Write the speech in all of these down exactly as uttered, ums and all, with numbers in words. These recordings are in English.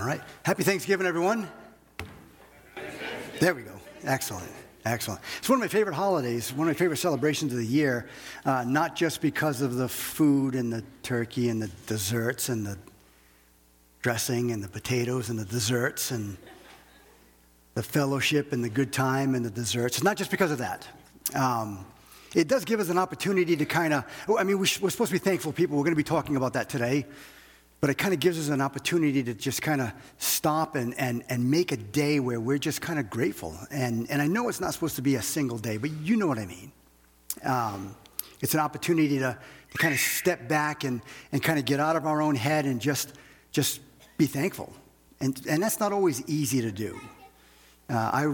All right. Happy Thanksgiving, everyone. There we go. Excellent. Excellent. It's one of my favorite holidays, one of my favorite celebrations of the year, uh, not just because of the food and the turkey and the desserts and the dressing and the potatoes and the desserts and the fellowship and the good time and the desserts. It's not just because of that. Um, it does give us an opportunity to kind of, I mean, we're supposed to be thankful people. We're going to be talking about that today. But it kind of gives us an opportunity to just kind of stop and, and, and make a day where we're just kind of grateful. And, and I know it's not supposed to be a single day, but you know what I mean. Um, it's an opportunity to, to kind of step back and, and kind of get out of our own head and just just be thankful. And, and that's not always easy to do. Uh, I,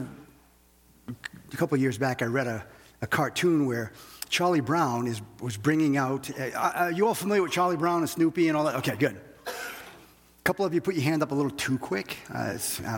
a couple of years back, I read a, a cartoon where Charlie Brown is was bringing out, uh, are you all familiar with Charlie Brown and Snoopy and all that? Okay, good. A couple of you put your hand up a little too quick. Uh,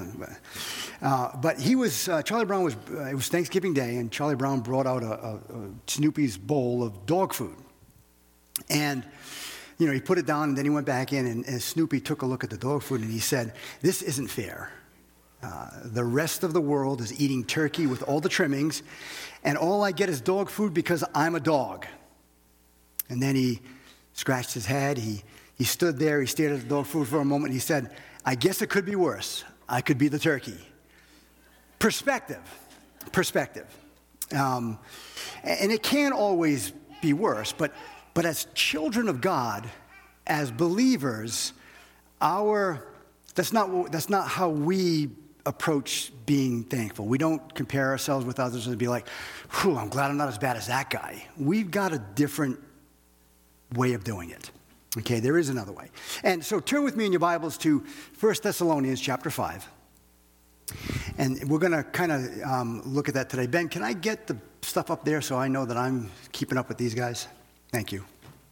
uh, but he was, uh, Charlie Brown was, uh, it was Thanksgiving Day, and Charlie Brown brought out a, a, a Snoopy's bowl of dog food. And, you know, he put it down, and then he went back in, and, and Snoopy took a look at the dog food, and he said, "This isn't fair. Uh, the rest of the world is eating turkey with all the trimmings, and all I get is dog food because I'm a dog." And then he scratched his head. He he stood there. He stared at the dog food for a moment. He said, "I guess it could be worse. I could be the turkey." Perspective. Perspective. Um, and it can always be worse, but but as children of God, as believers, our that's not that's not how we approach being thankful. We don't compare ourselves with others and be like, "Whew, I'm glad I'm not as bad as that guy." We've got a different way of doing it. Okay, there is another way. And so turn with me in your Bibles to First Thessalonians chapter five. And we're going to kind of um, look at that today. Ben, can I get the stuff up there so I know that I'm keeping up with these guys? Thank you.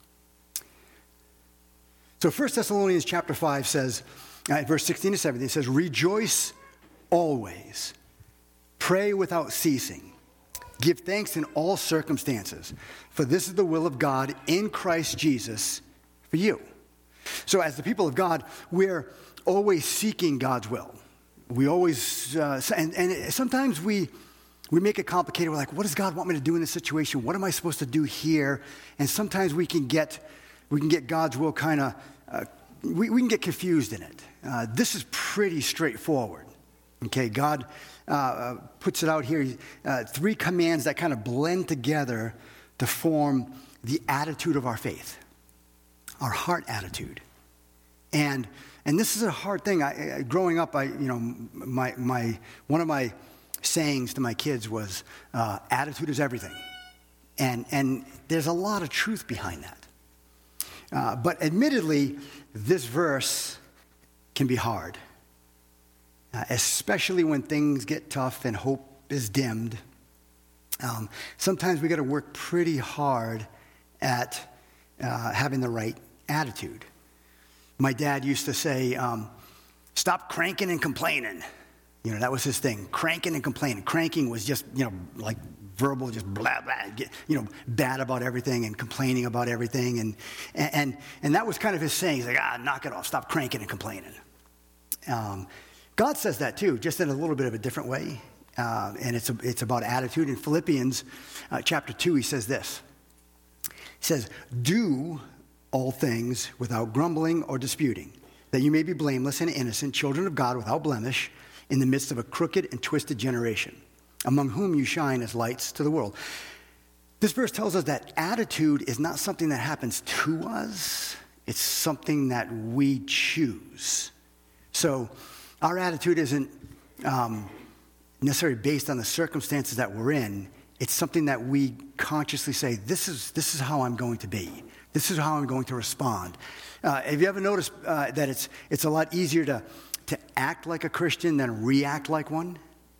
So First Thessalonians chapter five says, uh, verse sixteen to seventeen, it says, "Rejoice always, pray without ceasing, give thanks in all circumstances, for this is the will of God in Christ Jesus for you." So as the people of God, we're always seeking God's will. We always, uh, and, and sometimes we we make it complicated. We're like, what does God want me to do in this situation? What am I supposed to do here? And sometimes we can get we can get God's will kind of, uh, we, we can get confused in it. Uh, this is pretty straightforward. Okay, God uh, puts it out here, uh, three commands that kind of blend together to form the attitude of our faith, our heart attitude. And and this is a hard thing. I, I, growing up, I you know my my one of my sayings to my kids was, uh, "Attitude is everything," and and there's a lot of truth behind that. Uh, but admittedly, this verse can be hard. Uh, especially when things get tough and hope is dimmed. Um, sometimes we got to work pretty hard at uh, having the right attitude. My dad used to say, um, "Stop cranking and complaining." You know, that was his thing, cranking and complaining. Cranking was just, you know, like verbal, just blah, blah, get, you know, bad about everything and complaining about everything. And, and, and that was kind of his saying. He's like, ah, knock it off, stop cranking and complaining. Um, God says that too, just in a little bit of a different way. Uh, and it's a, it's about attitude. In Philippians uh, chapter two, he says this. He says, "Do all things without grumbling or disputing, that you may be blameless and innocent, children of God without blemish, in the midst of a crooked and twisted generation, among whom you shine as lights to the world." This verse tells us that attitude is not something that happens to us. It's something that we choose. So our attitude isn't um, necessarily based on the circumstances that we're in. It's something that we consciously say, this is this is how I'm going to be. This is how I'm going to respond. Uh, have you ever noticed uh, that it's it's a lot easier to, to act like a Christian than react like one?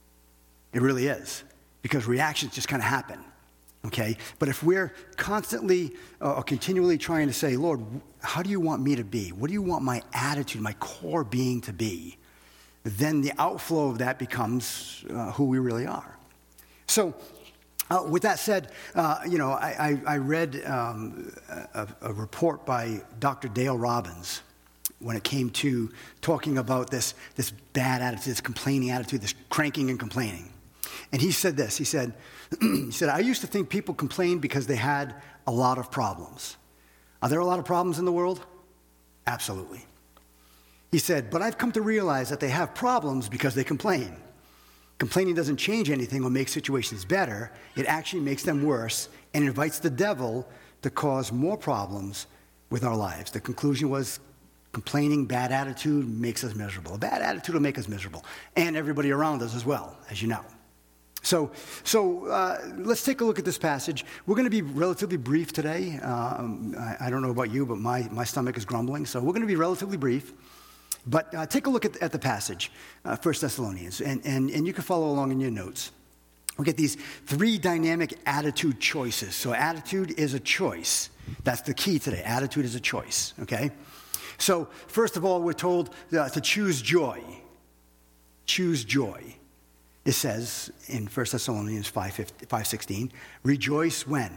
It really is, because reactions just kind of happen, okay? But if we're constantly uh, or continually trying to say, "Lord, how do you want me to be? What do you want my attitude, my core being to be?" then the outflow of that becomes uh, who we really are. So uh, with that said, uh, you know, I, I, I read um, a, a report by Doctor Dale Robbins, when it came to talking about this, this bad attitude, this complaining attitude, this cranking and complaining. And he said this, he said, he said, I used to think people complained because they had a lot of problems. Are there a lot of problems in the world? Absolutely. He said, but I've come to realize that they have problems because they complain. Complaining doesn't change anything or make situations better. It actually makes them worse and invites the devil to cause more problems with our lives. The conclusion was complaining, bad attitude makes us miserable. A bad attitude will make us miserable, and everybody around us as well, as you know. So, so uh, let's take a look at this passage. We're going to be relatively brief today. Um, I, I don't know about you, but my, my stomach is grumbling, so we're going to be relatively brief. But uh, take a look at, at the passage, uh, First Thessalonians, and, and, and you can follow along in your notes. We'll get these three dynamic attitude choices. So attitude is a choice. That's the key today. Attitude is a choice, okay? So first of all, we're told uh, to choose joy. Choose joy. It says in First Thessalonians five sixteen, rejoice when?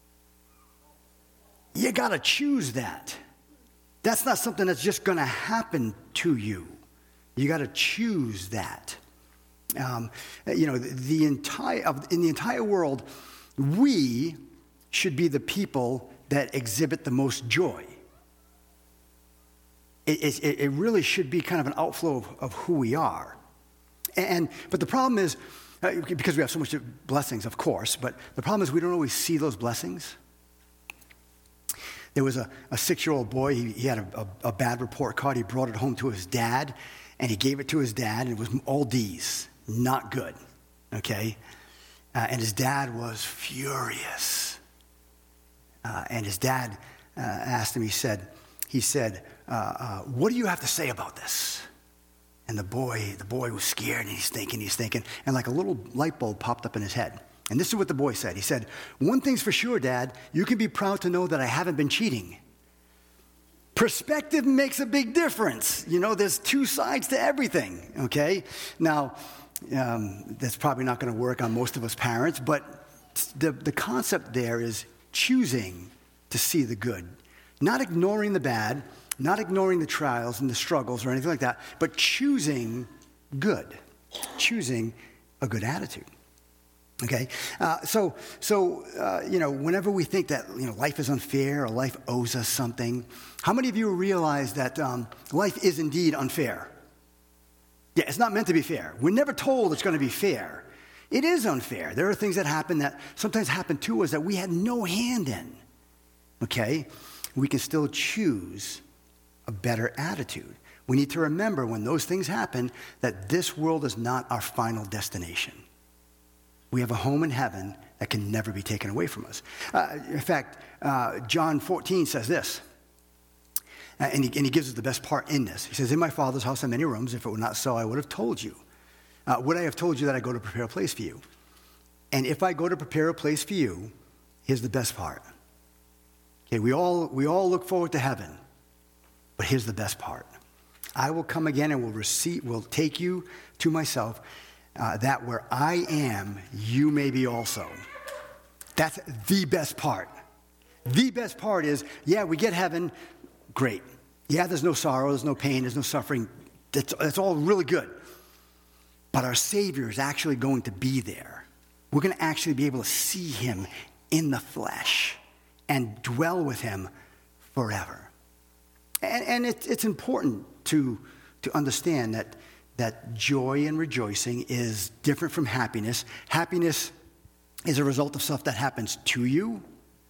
You got to choose that. That's not something that's just going to happen to you. You got to choose that. Um, you know, the, the entire in the entire world, we should be the people that exhibit the most joy. It, it, it really should be kind of an outflow of, of who we are. And but the problem is, uh, because we have so much blessings, of course, but the problem is we don't always see those blessings. There was a, a six-year-old boy, he, he had a, a, a bad report card. He brought it home to his dad, and he gave it to his dad, and it was all D's, not good, okay? Uh, and his dad was furious. Uh, and his dad uh, asked him, he said, he said, uh, uh, what do you have to say about this? And the boy, the boy was scared, and he's thinking, he's thinking, and like a little light bulb popped up in his head. And this is what the boy said. He said, one thing's for sure, Dad, you can be proud to know that I haven't been cheating. Perspective makes a big difference. You know, there's two sides to everything, okay? Now, um, that's probably not going to work on most of us parents, but the, the concept there is choosing to see the good. Not ignoring the bad, not ignoring the trials and the struggles or anything like that, but choosing good, choosing a good attitude. Okay, uh, so so uh, you know, whenever we think that you know life is unfair or life owes us something, how many of you realize that um, life is indeed unfair? Yeah, it's not meant to be fair. We're never told it's going to be fair. It is unfair. There are things that happen that sometimes happen to us that we had no hand in. Okay, we can still choose a better attitude. We need to remember when those things happen that this world is not our final destination. We have a home in heaven that can never be taken away from us. Uh, in fact, uh, John fourteen says this, uh, and, he, and he gives us the best part in this. He says, in my Father's house are many rooms. If it were not so, I would have told you. Uh, would I have told you that I go to prepare a place for you? And if I go to prepare a place for you, here's the best part. Okay, we all, we all look forward to heaven, but here's the best part. I will come again and will receive, will take you to myself, Uh, that where I am, you may be also. That's the best part. The best part is, yeah, we get heaven, great. Yeah, there's no sorrow, there's no pain, there's no suffering. That's, that's all really good. But our Savior is actually going to be there. We're going to actually be able to see him in the flesh and dwell with him forever. And, and it, it's important to, to understand that that joy and rejoicing is different from happiness. Happiness is a result of stuff that happens to you.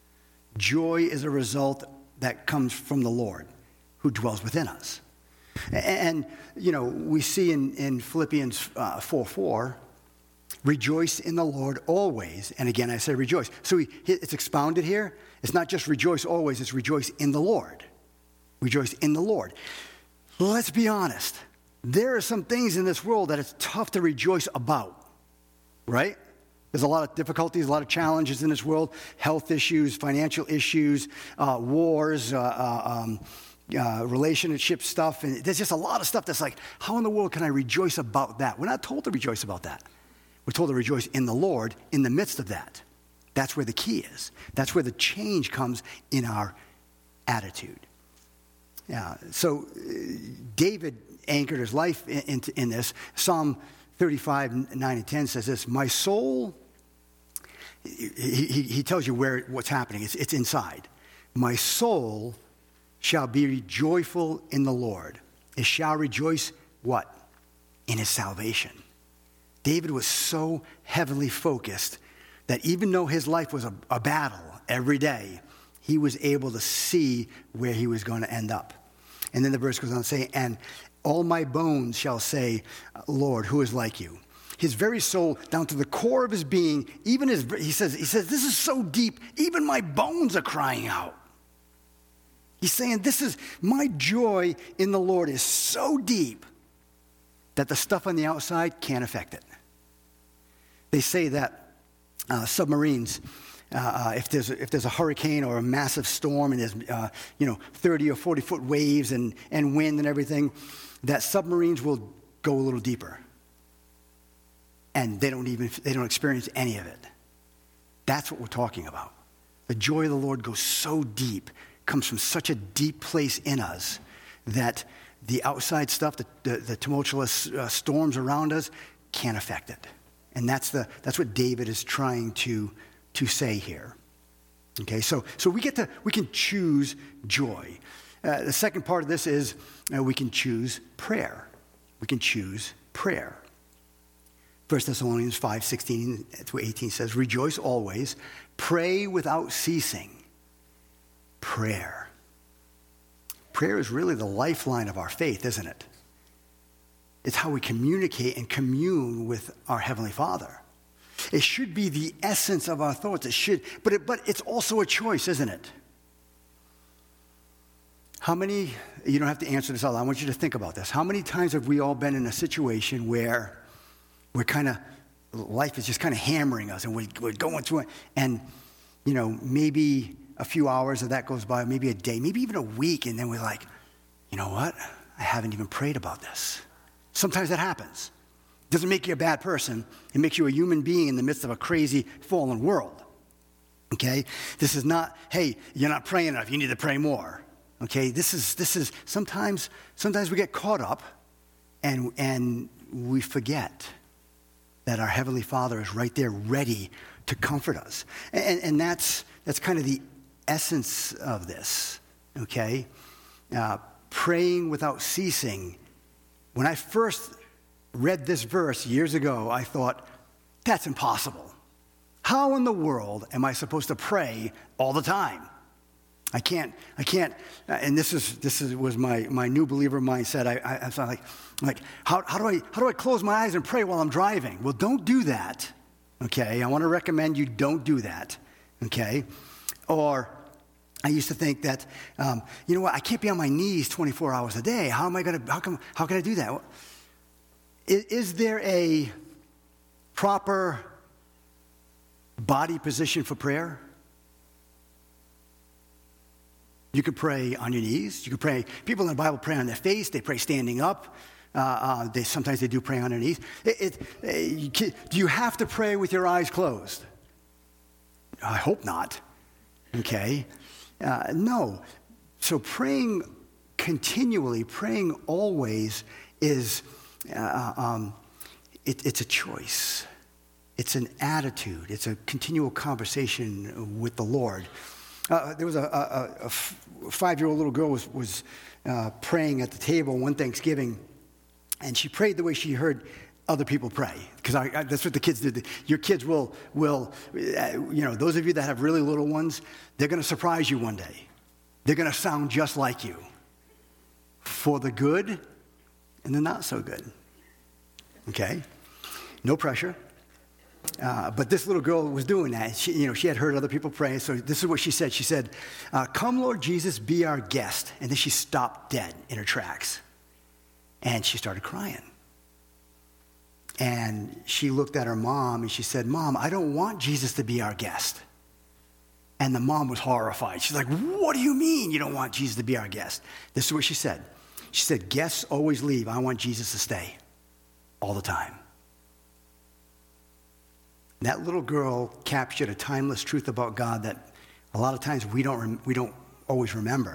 Joy is a result that comes from the Lord who dwells within us. And, you know, we see in, in Philippians uh, four four, rejoice in the Lord always. And again, I say rejoice. So we, it's expounded here. It's not just rejoice always, it's rejoice in the Lord. Rejoice in the Lord. Let's be honest. There are some things in this world that it's tough to rejoice about, right? There's a lot of difficulties, a lot of challenges in this world, health issues, financial issues, uh, wars, uh, uh, um, uh, relationship stuff. And there's just a lot of stuff that's like, how in the world can I rejoice about that? We're not told to rejoice about that. We're told to rejoice in the Lord in the midst of that. That's where the key is. That's where the change comes in our attitude. Yeah. So uh, David anchored his life in, in, in this. Psalm thirty-five, nine and ten says this, my soul, he, he, he tells you where what's happening. It's, it's inside. My soul shall be joyful in the Lord. It shall rejoice, what? In his salvation. David was so heavenly focused that even though his life was a, a battle every day, he was able to see where he was going to end up. And then the verse goes on to say, and all my bones shall say, Lord, who is like you? His very soul, down to the core of his being, even his, he says, he says, this is so deep, even my bones are crying out. He's saying, this is, my joy in the Lord is so deep that the stuff on the outside can't affect it. They say that uh, submarines, uh, uh, if there's a, if there's a hurricane or a massive storm and there's uh, you know thirty or forty foot waves and, and wind and everything, that submarines will go a little deeper, and they don't even they don't experience any of it. That's what we're talking about. The joy of the Lord goes so deep, comes from such a deep place in us that the outside stuff, the, the, the tumultuous uh, storms around us, can't affect it. And that's the that's what David is trying to to say here. Okay, so so we get to we can choose joy. Uh, the second part of this is uh, we can choose prayer. We can choose prayer. First Thessalonians five sixteen through eighteen says, "Rejoice always, pray without ceasing." Prayer. Prayer is really the lifeline of our faith, isn't it? It's how we communicate and commune with our Heavenly Father. It should be the essence of our thoughts. It should, but it, but it's also a choice, isn't it? How many, you don't have to answer this out loud, I want you to think about this. How many times have we all been in a situation where we're kind of, life is just kind of hammering us and we, we're going through it, and, you know, maybe a few hours of that goes by, maybe a day, maybe even a week, and then we're like, you know what? I haven't even prayed about this. Sometimes that happens. It doesn't make you a bad person. It makes you a human being in the midst of a crazy, fallen world. Okay? This is not, hey, you're not praying enough. You need to pray more. Okay? This is, this is, sometimes, sometimes we get caught up and, and we forget that our Heavenly Father is right there ready to comfort us. And, and that's, that's kind of the essence of this. Okay? Uh, praying without ceasing. When I first read this verse years ago, I thought, that's impossible. How in the world am I supposed to pray all the time? I can't, I can't, and this is this is was my, my new believer mindset. I, I, I thought like, like how, how do I how do I close my eyes and pray while I'm driving? Well, don't do that. Okay, I want to recommend you don't do that. Okay, or I used to think that, um, you know what, I can't be on my knees twenty-four hours a day. How am I going to, how come, how can I do that? Is, is there a proper body position for prayer? You could pray on your knees. You could pray, people in the Bible pray on their face. They pray standing up. Uh, uh, they Sometimes they do pray on their knees. It, it, you can, do you have to pray with your eyes closed? I hope not. Okay. Uh, no. So praying continually, praying always is, uh, um, it, it's a choice. It's an attitude. It's a continual conversation with the Lord. Uh, there was a, a, a, a five-year-old little girl was, was uh, praying at the table one Thanksgiving, and she prayed the way she heard other people pray, because I, I, that's what the kids did. Your kids will, will, uh, you know, those of you that have really little ones, they're going to surprise you one day. They're going to sound just like you, for the good and the not so good. Okay? No pressure. Uh, but this little girl was doing that. She, you know, she had heard other people pray, so this is what she said. She said, uh, "Come, Lord Jesus, be our guest." And then she stopped dead in her tracks, and she started crying. And she looked at her mom and she said, "Mom, I don't want Jesus to be our guest." And the mom was horrified. She's like, "What do you mean you don't want Jesus to be our guest?" This is what she said. She said, "Guests always leave. I want Jesus to stay all the time." That little girl captured a timeless truth about God that a lot of times we don't, we don't always remember.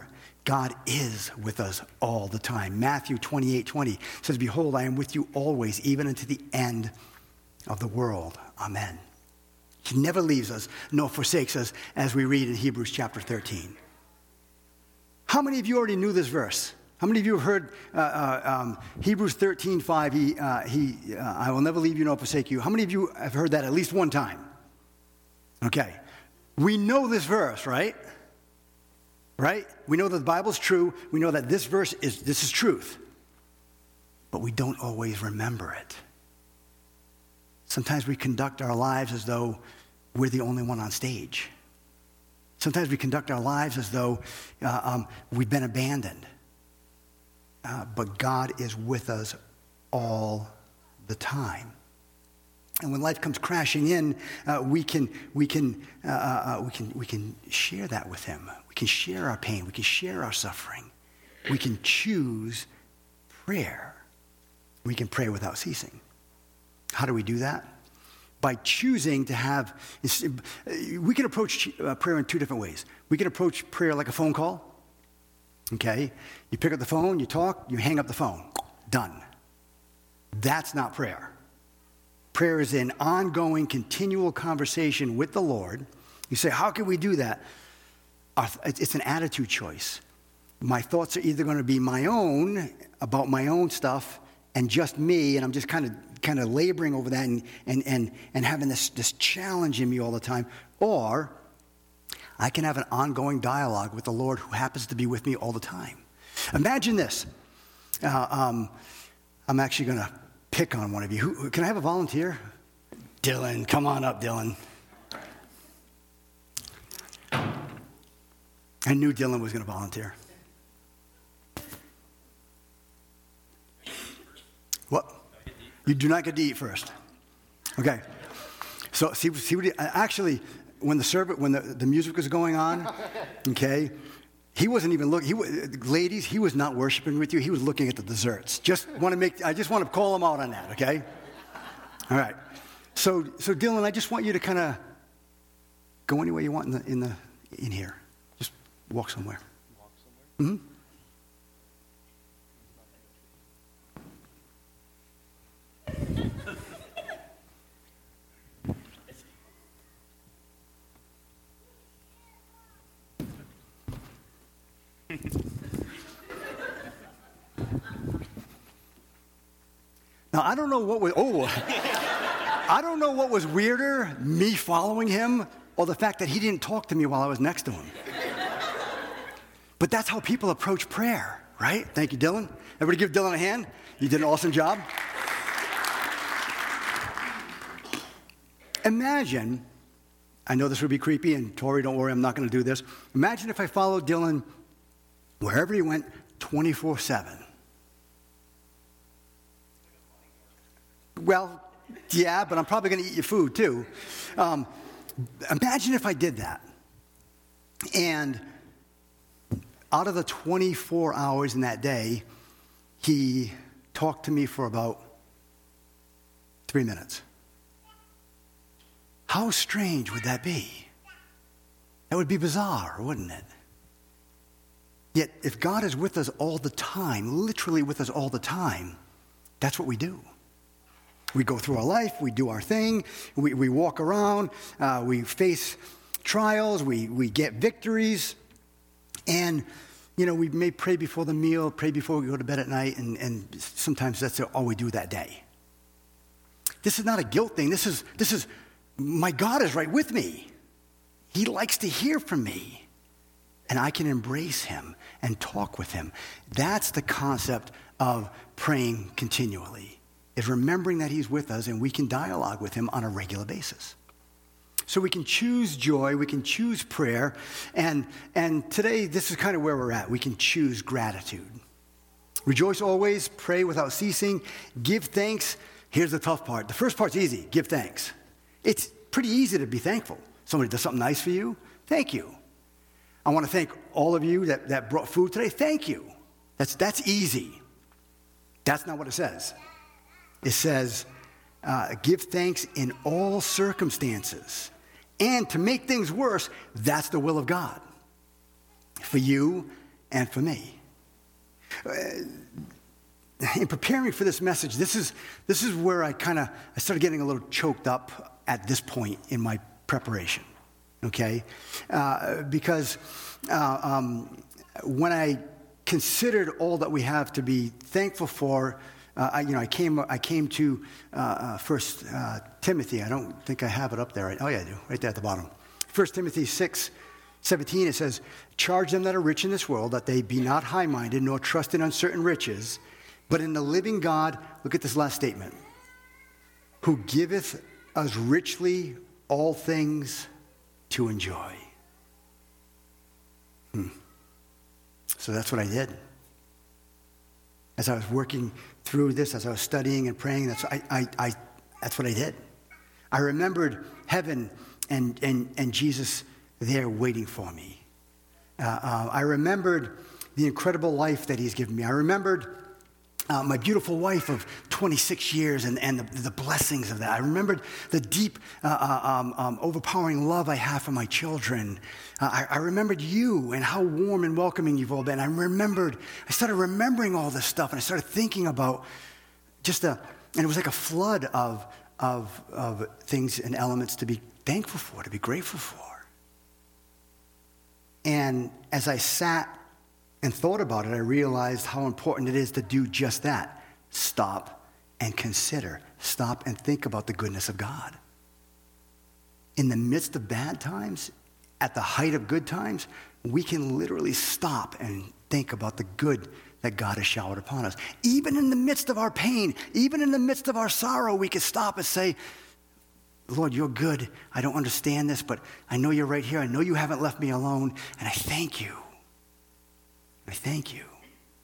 God is with us all the time. Matthew twenty-eight twenty says, behold, I am with you always, even unto the end of the world. Amen. He never leaves us, nor forsakes us, as we read in Hebrews chapter thirteen. How many of you already knew this verse? How many of you have heard uh, uh, um, Hebrews thirteen five, he, uh, he, uh, I will never leave you nor forsake you. How many of you have heard that at least one time? Okay. We know this verse, right? Right? We know that the Bible's true. We know that this verse is, this is truth. But we don't always remember it. Sometimes we conduct our lives as though we're the only one on stage. Sometimes we conduct our lives as though uh, um, we've been abandoned. Uh, but God is with us all the time. And when life comes crashing in, uh, we can we can uh, uh, we can we can share that with Him. We can share our pain. We can share our suffering. We can choose prayer. We can pray without ceasing. How do we do that? By choosing to have. We can approach prayer in two different ways. We can approach prayer like a phone call. Okay, you pick up the phone, you talk, you hang up the phone. Done. That's not prayer. Prayer is an ongoing, continual conversation with the Lord. You say, how can we do that? It's an attitude choice. My thoughts are either going to be my own, about my own stuff, and just me, and I'm just kind of kind of laboring over that and and and, and having this, this challenge in me all the time, or I can have an ongoing dialogue with the Lord who happens to be with me all the time. Imagine this. Uh, um, I'm actually going to pick on one of you. Who, can I have a volunteer? Dylan, come on up, Dylan. I knew Dylan was going to volunteer. What? You do not get to eat first. Okay. So see, see what he, actually, when the service, when the, the music was going on, okay, he wasn't even looking. He, ladies, he was not worshiping with you. He was looking at the desserts. Just want to make. I just want to call him out on that. Okay. All right. So, so Dylan, I just want you to kind of go anywhere you want in the in the in here. Just walk somewhere. Walk somewhere. Mm-hmm. Now, I don't know what was, oh, I don't know what was weirder, me following him or the fact that he didn't talk to me while I was next to him. But that's how people approach prayer, right? Thank you, Dylan. Everybody give Dylan a hand. You did an awesome job. Imagine, I know this would be creepy, and Tori, don't worry, I'm not going to do this. Imagine if I followed Dylan wherever he went twenty-four seven. Well, yeah, but I'm probably going to eat your food too. Um, imagine if I did that. And out of the twenty-four hours in that day, he talked to me for about three minutes. How strange would that be? That would be bizarre, wouldn't it? Yet, if God is with us all the time, literally with us all the time, that's what we do. We go through our life, we do our thing, we, we walk around, uh, we face trials, we, we get victories, and, you know, we may pray before the meal, pray before we go to bed at night, and, and sometimes that's all we do that day. This is not a guilt thing. This is, this is, my God is right with me. He likes to hear from me, and I can embrace him and talk with him. That's the concept of praying continually. Is remembering that he's with us and we can dialogue with him on a regular basis. So we can choose joy, we can choose prayer, and, and today this is kind of where we're at. We can choose gratitude. Rejoice always, pray without ceasing, give thanks. Here's the tough part. The first part's easy, give thanks. It's pretty easy to be thankful. Somebody does something nice for you, thank you. I want to thank all of you that, that brought food today, thank you. That's, that's easy. That's not what it says. It says, uh, give thanks in all circumstances. And to make things worse, that's the will of God for you and for me. In preparing for this message, this is this is where I kind of I started getting a little choked up at this point in my preparation. Okay, uh, because uh, um, when I considered all that we have to be thankful for, uh, I, you know, I came I came to uh, uh, First uh, Timothy. I don't think I have it up there. Right? Oh yeah, I do. Right there at the bottom. First Timothy six seventeen. It says, "Charge them that are rich in this world that they be not high-minded, nor trust in uncertain riches, but in the living God." Look at this last statement. "Who giveth us richly all things to enjoy." Hmm. So that's what I did. As I was working through this, as I was studying and praying, that's I, I, I that's what I did. I remembered heaven and and and Jesus there waiting for me. Uh, uh, I remembered the incredible life that He's given me. I remembered Uh, my beautiful wife of twenty-six years and, and the, the blessings of that. I remembered the deep, uh, uh, um, um, overpowering love I have for my children. Uh, I, I remembered you and how warm and welcoming you've all been. I remembered, I started remembering all this stuff, and I started thinking about just a, and it was like a flood of, of, of things and elements to be thankful for, to be grateful for. And as I sat and thought about it, I realized how important it is to do just that. Stop and consider. Stop and think about the goodness of God. In the midst of bad times, at the height of good times, we can literally stop and think about the good that God has showered upon us. Even in the midst of our pain, even in the midst of our sorrow, we can stop and say, "Lord, you're good. I don't understand this, but I know you're right here. I know you haven't left me alone, and I thank you. I thank you."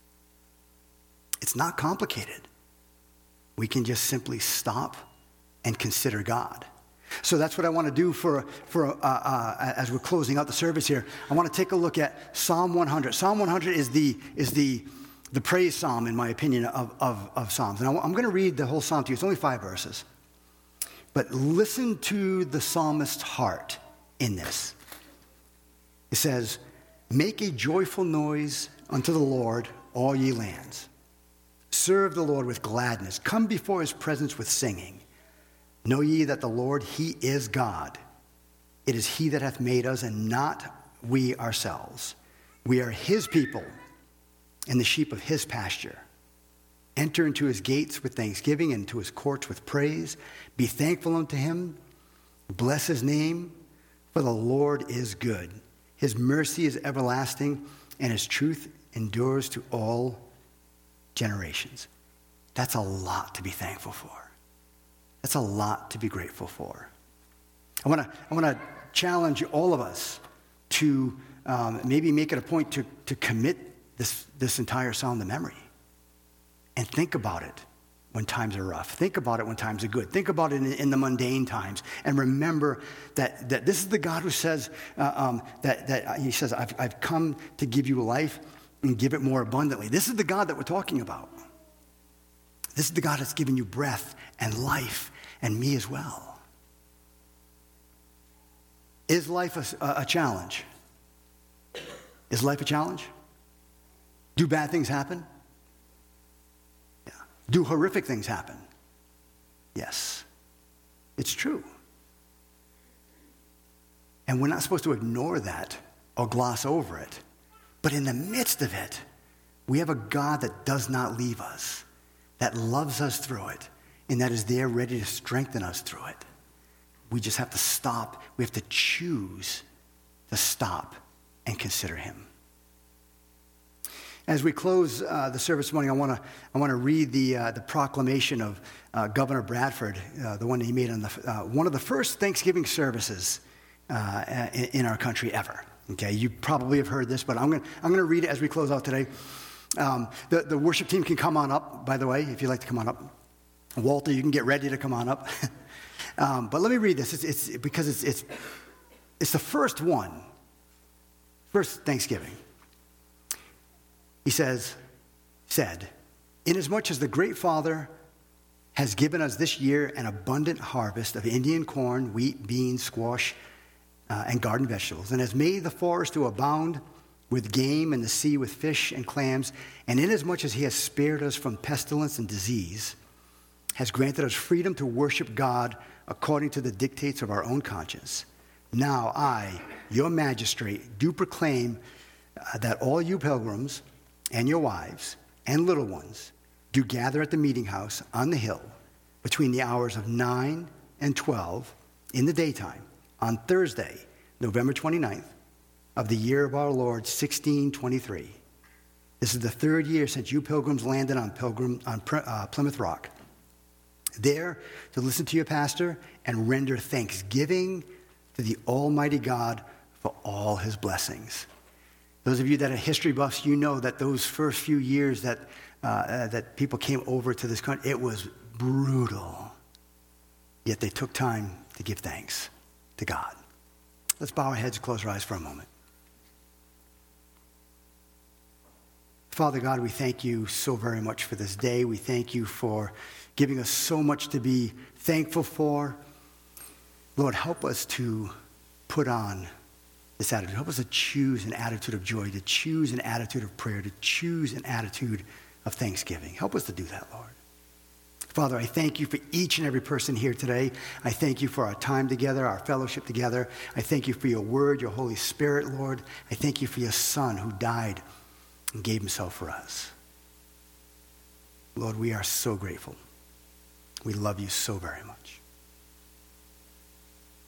It's not complicated. We can just simply stop and consider God. So that's what I want to do for, for uh, uh, as we're closing out the service here. I want to take a look at Psalm one hundred. Psalm one hundred is the is the the praise psalm, in my opinion, of, of, of Psalms. And I, I'm going to read the whole psalm to you. It's only five verses. But listen to the psalmist's heart in this. It says, "Make a joyful noise unto the Lord, all ye lands. Serve the Lord with gladness. Come before His presence with singing. Know ye that the Lord, He is God. It is He that hath made us, and not we ourselves. We are His people, and the sheep of His pasture. Enter into His gates with thanksgiving, and into His courts with praise. Be thankful unto Him. Bless His name, for the Lord is good. His mercy is everlasting, and His truth endures to all generations." That's a lot to be thankful for. That's a lot to be grateful for. I want to I want to challenge all of us to um, maybe make it a point to, to commit this, this entire psalm to memory and think about it when times are rough. Think about it when times are good. Think about it in, in the mundane times, and remember that, that this is the God who says uh, um, that, that He says, I've, I've come to give you life and give it more abundantly. This is the God that we're talking about. This is the God that's given you breath and life, and me as well. Is life a, a challenge? Is life a challenge? Do bad things happen? Yeah. Do horrific things happen? Yes. It's true. And we're not supposed to ignore that or gloss over it. But in the midst of it, we have a God that does not leave us, that loves us through it, and that is there ready to strengthen us through it. We just have to stop. We have to choose to stop and consider Him. As we close uh, the service this morning, I want to I want to read the uh, the proclamation of uh, Governor Bradford, uh, the one that he made on the uh, one of the first Thanksgiving services uh, in, in our country ever. Okay, you probably have heard this, but I'm going I'm going to read it as we close out today. Um, the the worship team can come on up, by the way, if you'd like to come on up. Walter, you can get ready to come on up. um, but let me read this. It's, it's because it's it's it's the first one, first Thanksgiving. He says, said, "Inasmuch as the great Father has given us this year an abundant harvest of Indian corn, wheat, beans, squash, uh, and garden vegetables, and has made the forest to abound with game and the sea with fish and clams, and inasmuch as he has spared us from pestilence and disease, has granted us freedom to worship God according to the dictates of our own conscience. Now I, your magistrate, do proclaim uh, that all you pilgrims and your wives and little ones do gather at the meeting house on the hill between the hours of nine and twelve in the daytime on Thursday, November twenty-ninth, of the year of our Lord, sixteen twenty-three. This is the third year since you pilgrims landed on, Pilgrim, on uh, Plymouth Rock. There to listen to your pastor and render thanksgiving to the Almighty God for all his blessings. Those of you that are history buffs, you know that those first few years that, uh, uh, that people came over to this country, it was brutal. Yet they took time to give thanks to God. Let's bow our heads and close our eyes for a moment. Father God, we thank you so very much for this day. We thank you for giving us so much to be thankful for. Lord, help us to put on this attitude. Help us to choose an attitude of joy, to choose an attitude of prayer, to choose an attitude of thanksgiving. Help us to do that, Lord. Father, I thank you for each and every person here today. I thank you for our time together, our fellowship together. I thank you for your word, your Holy Spirit, Lord. I thank you for your Son who died and gave himself for us. Lord, we are so grateful. We love you so very much.